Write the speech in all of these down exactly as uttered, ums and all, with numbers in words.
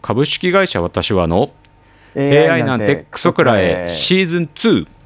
株式会社私はの エーアイ なんてクソくらえシーズンツー。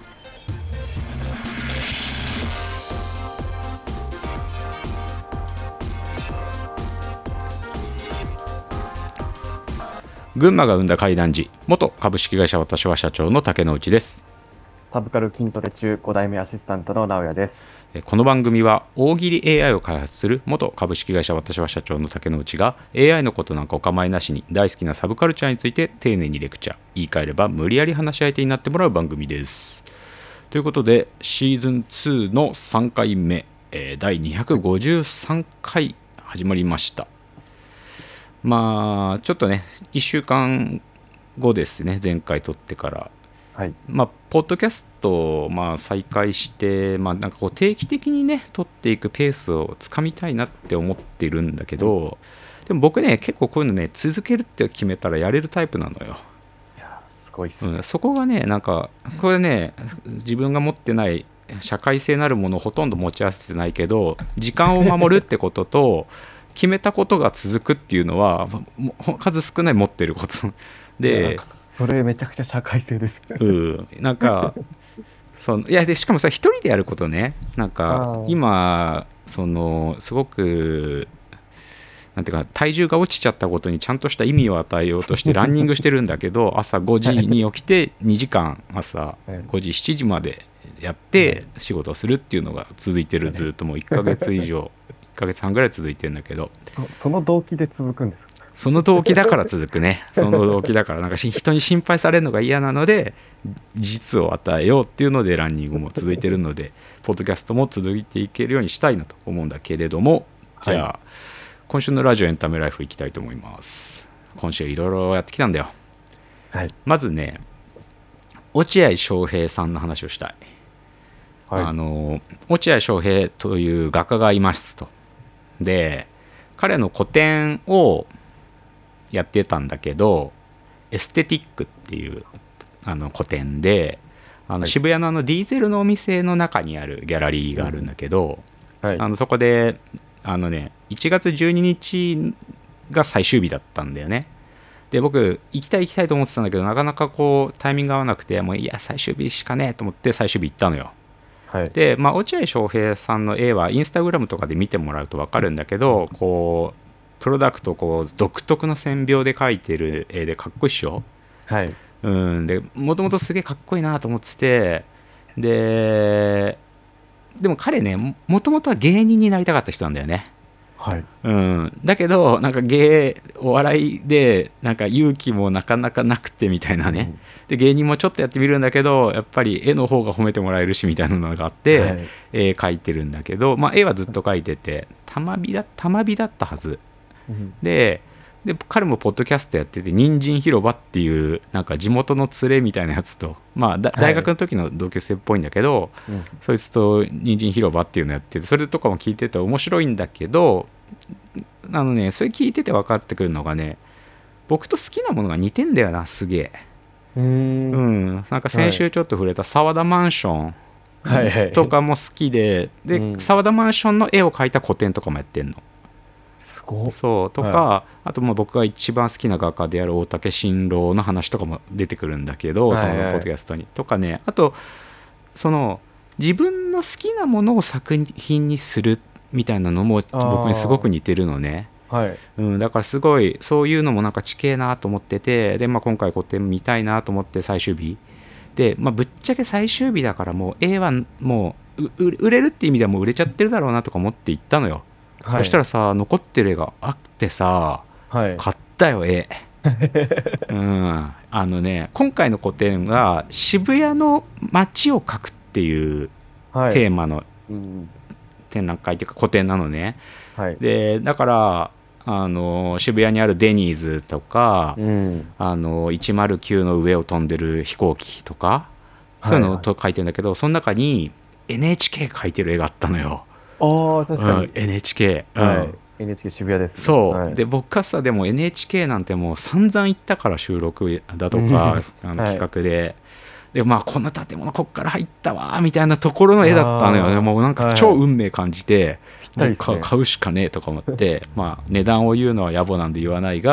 群馬が生んだ怪談時、元株式会社私は社長の竹之内です。 サブカル筋トレ中ご代目アシスタントの直哉です。 この番組は大喜利 エーアイ を開発する元株式会社私は社長の竹之内が エーアイ のことなんかお構いなしに大好きなサブカルチャーについて丁寧にレクチャー、言い換えれば無理やり話し相手になってもらう番組です。ということでシーズンツーのさんかいめ、えー、だいにひゃくごじゅうさんかい始まりました。まあちょっとねいっしゅうかんごですね、前回撮ってから、 はい、 まあポッドキャストをまあ再開して、まあなんかこう定期的にね撮っていくペースをつかみたいなって思ってるんだけど、でも僕ね結構こういうのね続けるって決めたらやれるタイプなのよ。 いやすごいっすね、 うん、そこがねなんかこれね自分が持ってない社会性なるものをほとんど持ち合わせてないけど、時間を守るってことと決めたことが続くっていうのは数少ない持ってることで、 いやそれめちゃくちゃ社会性ですね。 うん、なんかそのいやでしかもさ一人でやることね、なんか今そのすごくなんていうか体重が落ちちゃったことにちゃんとした意味を与えようとしてランニングしてるんだけど朝ごじに起きてにじかん朝ごじしちじまでやって仕事をするっていうのが続いてる。ずっともういっかげつ以上いっかげつはんぐらい続いてるんだけど、 その動機で続くんですか？ その動機だから続くね。その動機だからなんか人に心配されるのが嫌なので実を与えようっていうのでランニングも続いてるのでポッドキャストも続いていけるようにしたいなと思うんだけれども、じゃあ、はい、今週のラジオエンタメライフいきたいと思います。今週いろいろやってきたんだよ、 はい、 まずね落合翔平さんの話をしたい、はい、あの落合翔平という画家がいますと。で彼の個展をやってたんだけどエステティックっていうあの個展であの、はい、渋谷のあのディーゼルのお店の中にあるギャラリーがあるんだけど、はい、あのそこであのねいちがつじゅうににちが最終日だったんだよね。で僕行きたい行きたいと思ってたんだけどなかなかこうタイミング合わなくて、もういや最終日しかねえと思って最終日行ったのよ。はい、で、まあ、落合翔平さんの絵はインスタグラムとかで見てもらうと分かるんだけど、こうプロダクトこう独特の線描で描いてる絵でかっこいいっしょ。はい、うんでもともとすげえかっこいいなと思ってて、ででも彼ねもともとは芸人になりたかった人なんだよね。はい、うん、だけどなんか芸お笑いでなんか勇気もなかなかなくてみたいなね、うん、で芸人もちょっとやってみるんだけどやっぱり絵の方が褒めてもらえるしみたいなのがあって、はい、絵描いてるんだけど、まあ、絵はずっと描いてて玉美だ玉美だったはず、うん、でで彼もポッドキャストやってて人参広場っていうなんか地元の連れみたいなやつと、まあ、だ大学の時の同級生っぽいんだけど、はい、そいつと人参広場っていうのやっててそれとかも聞いてて面白いんだけど、あのねそれ聞いてて分かってくるのがね僕と好きなものが似てんだよなすげえ。うーん、うん、なんか先週ちょっと触れた澤田マンションとかも好きで、で澤田マンションの絵を描いた個展とかもやってんの。そうとか、はい、あともう僕が一番好きな画家である大竹新郎の話とかも出てくるんだけど、はいはい、そのポッドキャストにとかね、あとその自分の好きなものを作品にするみたいなのも僕にすごく似てるのね。はい、うん、だからすごいそういうのもなんか近えなと思ってて、で、まあ、今回個展見たいなと思って最終日で、まあ、ぶっちゃけ最終日だからもう絵はもう売れるって意味ではもう売れちゃってるだろうなとか思って行ったのよ。はい、そしたらさ残ってる絵があってさ、はい、買ったよ絵、うん、あのね今回の個展が渋谷の街を描くっていうテーマの展覧会というか個展なのね。はい、でだからあの渋谷にあるデニーズとか、うん、あのいちまるきゅうの上を飛んでる飛行機とかそういうのを描いてるんだけど、はいはい、その中に エヌエイチケー 描いてる絵があったのよ。 あ確かに、うん、 エヌエイチケー、 はい、 うん、 エヌエイチケー 渋谷です、ね、 そう、 はい、 で僕はさでも エヌエイチケー なんてもう散々行ったから収録だとか、うん、あの企画で、はい、でまあこんな建物こっから入ったわみたいなところの絵だったのよね。もうなんか超運命感じて、はい、もう買うしかねえとか思ってまあ値段を言うのは野暮なんで言わないが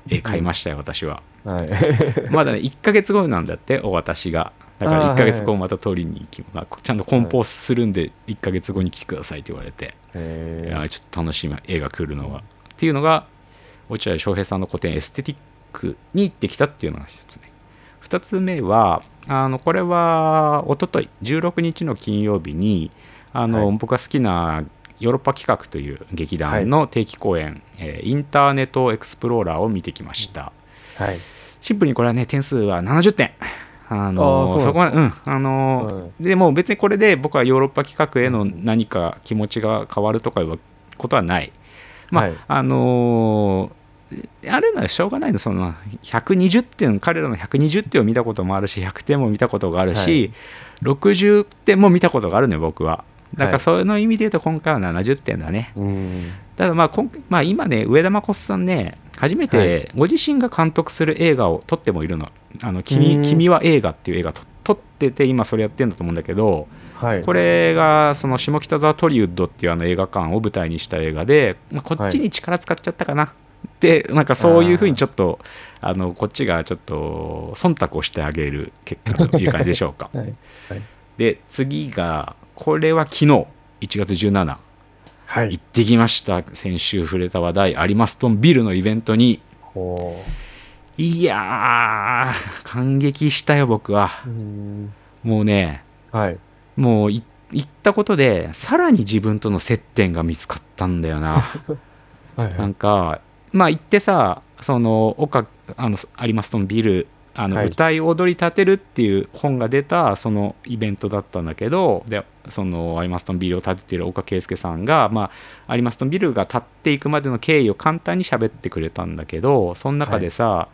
絵買いましたよ、うん、私は、 はい、 まだねいっかげつごなんだってお渡しが。だからいっかげつごまた取りに行き、まあ、ちゃんと梱包するんでいっかげつごに来てくださいって言われて、いやちょっと楽しみ絵が来るのがっていうのが落合翔平さんの個展エステティックに行ってきたっていうのが一つね。二つ目はあのこれは一昨日じゅうろくにちの金曜日にあの、はい、僕が好きなヨーロッパ企画という劇団の定期公演、はい、インターネットエクスプローラーを見てきました、はい、シンプルにこれはね点数はななじゅってん。あのそこはうんあの、はい、でも別にこれで僕はヨーロッパ企画への何か気持ちが変わるとかいうことはない。まあ、はい、あのあるのはしょうがないの。そのひゃくにじゅってん、彼らのひゃくにじゅってんを見たこともあるしひゃくてんも見たことがあるし、はい、ろくじゅってんも見たことがあるのよ僕は。だからその意味で言うと今回はななじゅってんだね。ただまあ今、まあ、今ね上田誠さんね初めてご自身が監督する映画を撮ってもいるの。あの 君, 君は映画っていう映画撮ってて今それやってるんだと思うんだけど、はい、これがその下北沢トリウッドっていうあの映画館を舞台にした映画で、まあ、こっちに力使っちゃったかな、はい、でなんかそういうふうにちょっとあのこっちがちょっと忖度をしてあげる結果という感じでしょうか、はいはい、で次がこれは昨日いちがつじゅうしちにち、はい、行ってきました。先週触れた話題アリマストンビルのイベントに。いやー感激したよ僕は。うんもうね、はい、もう行ったことでさらに自分との接点が見つかったんだよなはい、はい、なんかまあ行ってさその岡あのアリマストンビルあの、はい、歌い踊り立てるっていう本が出たそのイベントだったんだけど、でそのアリマストンビルを建てている岡圭介さんが、まあ、アリマストンビルが建っていくまでの経緯を簡単に喋ってくれたんだけど、その中でさ、はい、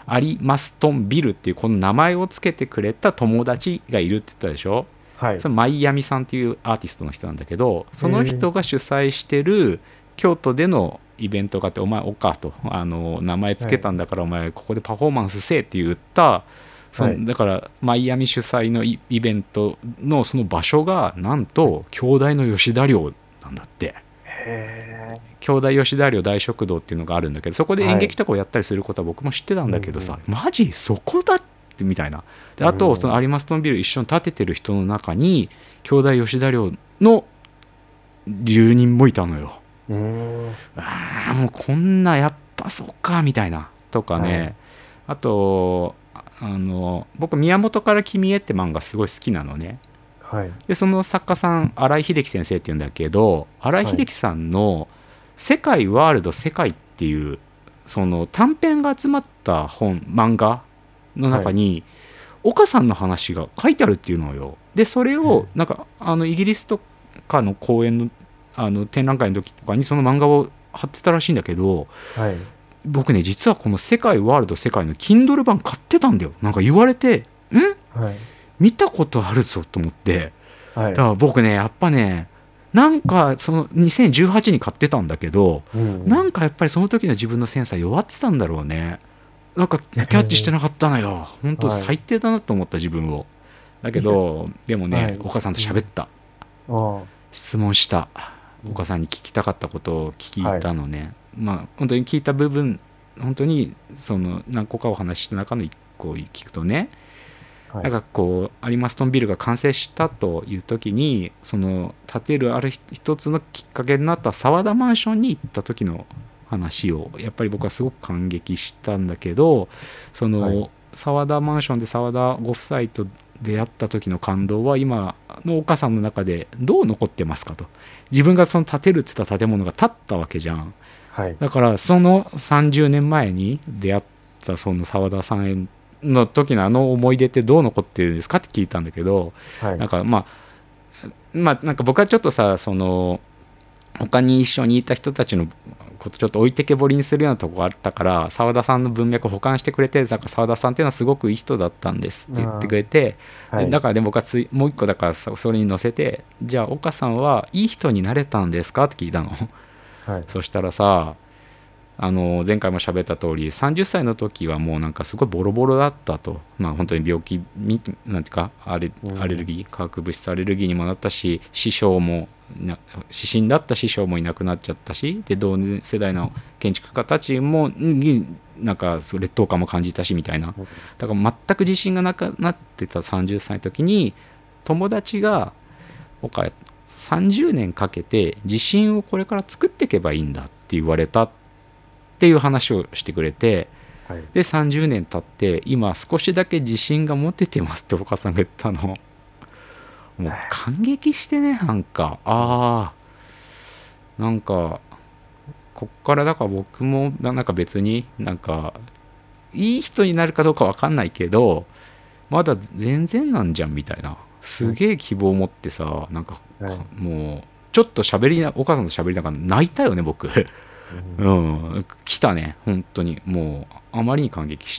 アリマストンビルっていうこの名前をつけてくれた友達がいるって言ったでしょ、はい、そのマイアミさんっていうアーティストの人なんだけど、その人が主催してる京都でのイベントがあって、お前オカとあの名前つけたんだから、はい、お前ここでパフォーマンスせえって言ったその、はい、だからマイアミ主催の イ, イベントのその場所がなんと京大の吉田寮なんだって。へー、京大吉田寮大食堂っていうのがあるんだけど、そこで演劇とかをやったりすることは僕も知ってたんだけどさ、はい、マジそこだってみたいな。であとそのアリマストンビル一緒に建ててる人の中に京大吉田寮の住人もいたのよ。うーん、ああもうこんなやっぱそっかみたいなとかね、はい、あとあの僕宮本から君へって漫画すごい好きなのね、はい、でその作家さん新井秀樹先生っていうんだけど、新井秀樹さんの世界ワールド世界っていうその短編が集まった本漫画の中に、はい、岡さんの話が書いてあるっていうのよ。でそれをなんかあのイギリスとかの公演のあの展覧会の時とかにその漫画を貼ってたらしいんだけど、はい、僕ね実はこの世界ワールド世界の Kindle 版買ってたんだよ。なんか言われてん、はい、見たことあるぞと思って、はい、だから僕ねやっぱねなんかそのにせんじゅうはちに買ってたんだけど、うんうん、なんかやっぱりその時の自分のセンサー弱ってたんだろうね。なんかキャッチしてなかったのよ。本当最低だなと思った自分を。だけどでもね、はい、岡さんと喋った、うん、質問した、岡さんに聞きたかったことを聞いたのね、はい、まあ本当に聞いた部分本当にその何個かお話しした中のいっこ聞くとね、はい、なんかこうアリマストンビルが完成したという時にその建てるある一つのきっかけになった沢田マンションに行った時の話をやっぱり僕はすごく感激したんだけど、その沢田マンションで沢田ご夫妻と出会った時の感動は今の岡さんの中でどう残ってますかと。自分がその建てるって言った建物が建ったわけじゃん、はい、だからそのさんじゅうねんまえに出会ったその沢田さんの時のあの思い出ってどう残ってるんですかって聞いたんだけど、はい、なんかまあまあなんか僕はちょっとさその他に一緒にいた人たちのことちょっと置いてけぼりにするようなとこがあったから沢田さんの文脈を保管してくれて、だから沢田さんっていうのはすごくいい人だったんですって言ってくれて、はい、だからで僕はついもう一個だからそれに載せて、じゃあ岡さんはいい人になれたんですかって聞いたの、はい、そしたらさあの前回も喋った通りさんじゅっさいの時はもうなんかすごいボロボロだったと、まあ本当に病気なんていうかアレ、アレルギー化学物質アレルギーにもなったし、師匠も指針だった師匠もいなくなっちゃったし、で同世代の建築家たちもなんかそう劣等感も感じたしみたいな。だから全く自信がなくなってたさんじゅっさいの時に友達が岡さんじゅうねんかけて自信をこれから作っていけばいいんだって言われたっていう話をしてくれて、 はい、 でさんじゅうねん経って今少しだけ自信が持ててますって岡さんが言ったの。もう感激してね、なんかああなんかこっからだから僕もなんか別になんかいい人になるかどうか分かんないけどまだ全然なんじゃんみたいな、すげえ希望を持ってさ、なんかもうちょっと喋りなお母さんと喋りながら泣いたよね僕うん、来たね本当に、もうあまりに感激した、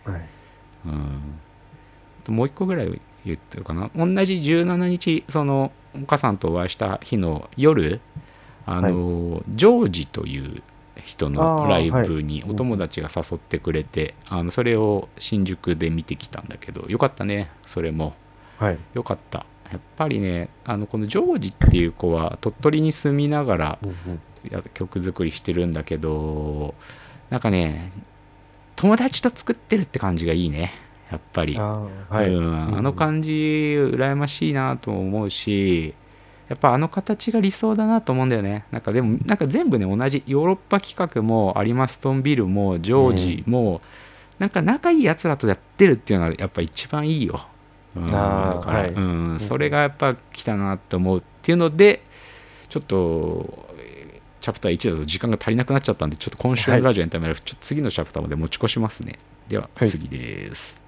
うん、もう一個ぐらい言ってるかな。同じじゅうしちにちそのお母さんとお会いした日の夜、あの、はい、ジョージという人のライブにお友達が誘ってくれて、あ、はい、あのそれを新宿で見てきたんだけどよかったねそれも、はい、よかった。やっぱりね、あのこのジョージっていう子は鳥取に住みながら曲作りしてるんだけど、なんかね友達と作ってるって感じがいいねやっぱり。 あ,、はい、うん、あの感じ羨ましいなと思うし、やっぱあの形が理想だなと思うんだよね。なんかでもなんか全部ね同じ、ヨーロッパ企画もアリマストンビルもジョージも、うん、なんか仲いいやつらとやってるっていうのがやっぱ一番いいよ。うん、だから、はい、うん、それがやっぱ来たなと思うっていうので、ちょっとチャプターいちだと時間が足りなくなっちゃったんで、ちょっと今週のラジオエンタメライフ、ちょっと次のチャプターまで持ち越しますね。では次です。